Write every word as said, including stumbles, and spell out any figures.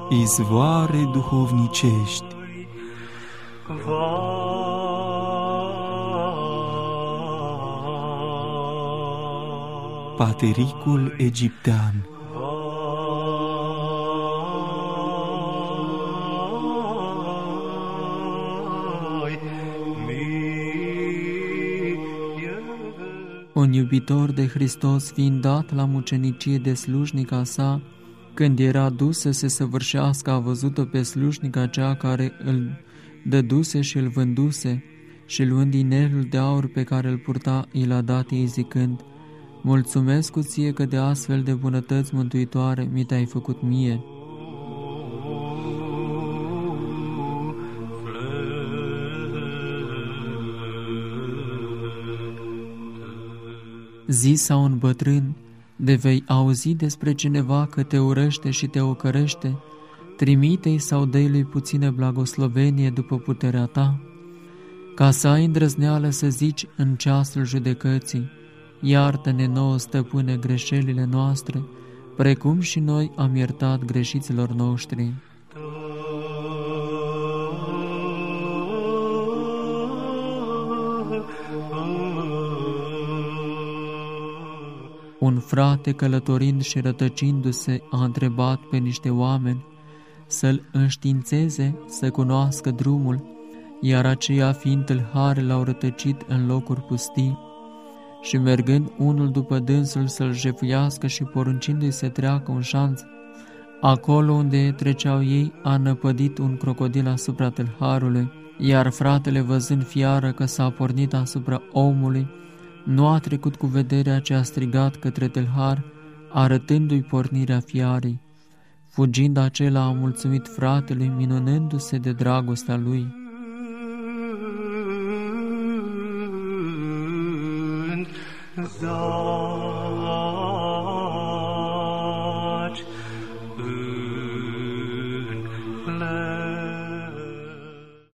izvoare duhovnicești. Patericul egiptean. Un iubitor de Hristos, fiind dat la mucenicie de slujnica sa, când era dus să se săvârșească, a văzut-o pe slujnica cea care îl dăduse și îl vânduse, și luând inelul de aur pe care îl purta, i l-a dat ei zicând: mulțumesc cu ție că de astfel de bunătăți mântuitoare mi te-ai făcut mie. Zisa un bătrân: de vei auzi despre cineva că te urăște și te ocărește, trimite-i sau dă-i lui puțină blagoslovenie după puterea ta, ca să ai îndrăzneală să zici în ceasul judecății: iartă-ne nouă, stăpâne, greșelile noastre, precum și noi am iertat greșiților noștri. Un frate, călătorind și rătăcindu-se, a întrebat pe niște oameni să-l înștiințeze, să cunoască drumul, iar aceia, fiind tâlhari, l-au rătăcit în locuri pustii. Și mergând unul după dânsul să-l jefuiască și poruncindu-i să treacă un șanț, acolo unde treceau ei, a năpădit un crocodil asupra tâlharului, iar fratele, văzând fiară că s-a pornit asupra omului, nu a trecut cu vederea, ce a strigat către tâlhar, arătându-i pornirea fiarei. Fugind, acela a mulțumit fratelui, minunându-se de dragostea lui. So